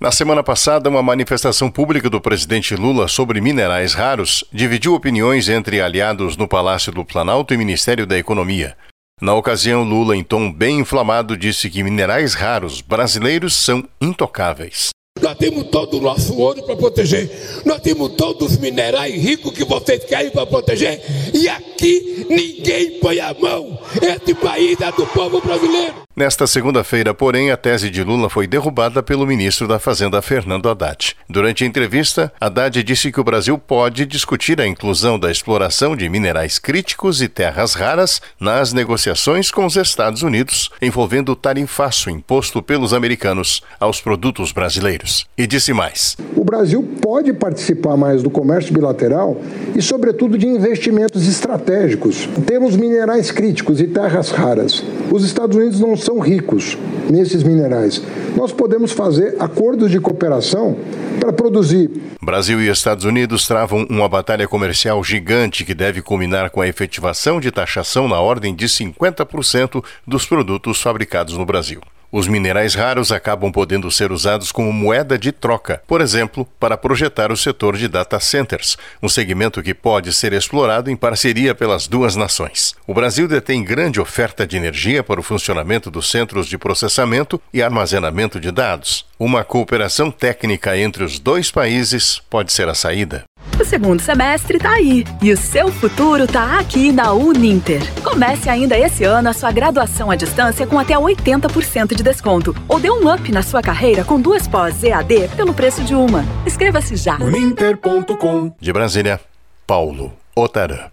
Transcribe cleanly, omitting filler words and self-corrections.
Na semana passada, uma manifestação pública do presidente Lula sobre minerais raros dividiu opiniões entre aliados no Palácio do Planalto e Ministério da Economia. Na ocasião, Lula, em tom bem inflamado, disse que minerais raros brasileiros são intocáveis. Nós temos todo o nosso ouro para proteger, nós temos todos os minerais ricos que vocês querem para proteger, e aqui ninguém põe a mão. Esse país é do povo brasileiro. Nesta segunda-feira, porém, a tese de Lula foi derrubada pelo ministro da Fazenda, Fernando Haddad. Durante a entrevista, Haddad disse que o Brasil pode discutir a inclusão da exploração de minerais críticos e terras raras nas negociações com os Estados Unidos, envolvendo o tarifaço imposto pelos americanos aos produtos brasileiros. E disse mais: o Brasil pode participar mais do comércio bilateral e, sobretudo, de investimentos estratégicos. Temos minerais críticos e terras raras. Os Estados Unidos não são ricos nesses minerais. Nós podemos fazer acordos de cooperação para produzir. Brasil e Estados Unidos travam uma batalha comercial gigante que deve culminar com a efetivação de taxação na ordem de 50% dos produtos fabricados no Brasil. Os minerais raros acabam podendo ser usados como moeda de troca, por exemplo, para projetar o setor de data centers, um segmento que pode ser explorado em parceria pelas duas nações. O Brasil detém grande oferta de energia para o funcionamento dos centros de processamento e armazenamento de dados. Uma cooperação técnica entre os dois países pode ser a saída. O segundo semestre tá aí e o seu futuro tá aqui na Uninter. Comece ainda esse ano a sua graduação à distância com até 80% de desconto. Ou dê um up na sua carreira com 2 pós EAD pelo preço de uma. Inscreva-se já. Uninter.com. De Brasília, Paulo Otarã.